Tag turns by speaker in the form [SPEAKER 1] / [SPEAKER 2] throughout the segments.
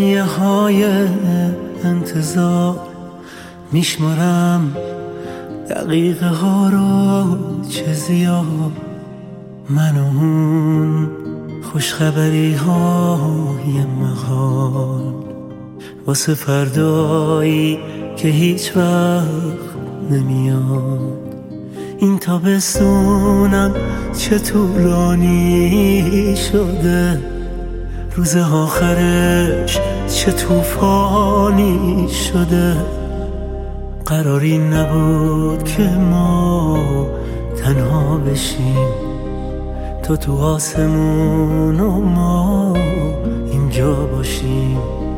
[SPEAKER 1] ثانیه های انتظار میشمارم دقیقه ها رو چه زیاد، من و اون خوشخبری های محال واسه فردایی که هیچ وقت نمیاد. این تابستونم چه طولانی شده، روز آخرش چه طوفانی شده. قراری نبود که ما تنها بشیم، تو آسمون و ما اینجا باشیم.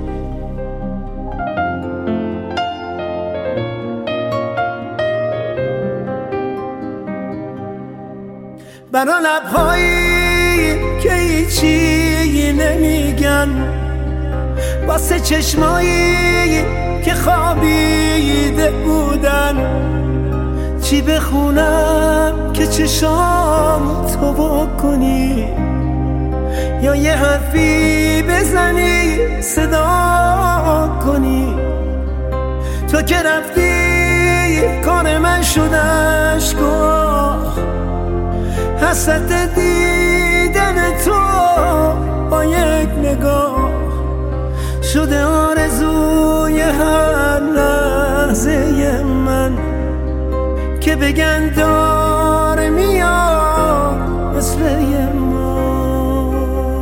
[SPEAKER 1] برا لبهایی که هیچی نمیگن، واسه چشمایی که خوابیده بودن، چی بخونم که چشام تو بکنی، یا یه حرفی بزنی صدا کنی. تو که رفتی کار من شد اشک‌ها، حسرت دیدن تو با یک نگاه شده آرزوی هر لحظه من، که بگن داره میاد مثل ما.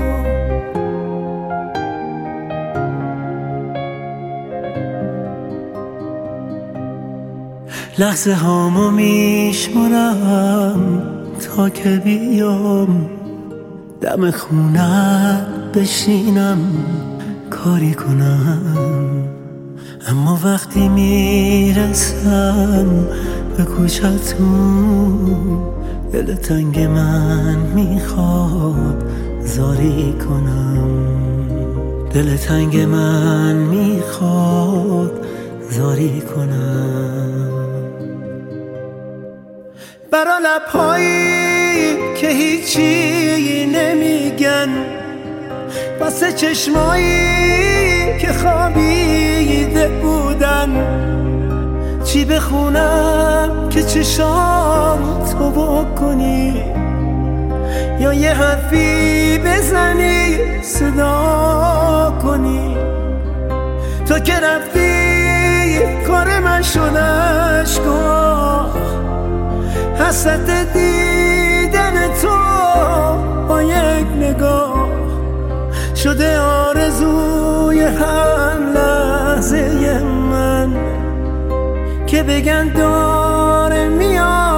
[SPEAKER 1] لحظه هامو میشمارم تا که بیام دم خونت بشینم کاری کنم، اما وقتی میرسم به کوچه‌تون دل تنگ من میخواد زاری کنم، دل تنگ من میخواد زاری کنم. برا لبهایی که هیچی نمیگن، واسه چشمایی که خوابیده بودن، چی بخونم که چشام تو بکنی، یا یه حرفی بزنی صدا کنی. تو که رفتی کار من شد اشک‌ها، حسرت دیدن تو با یک نگاه شده آرزوی هر لحظه من، که بگن داره میاد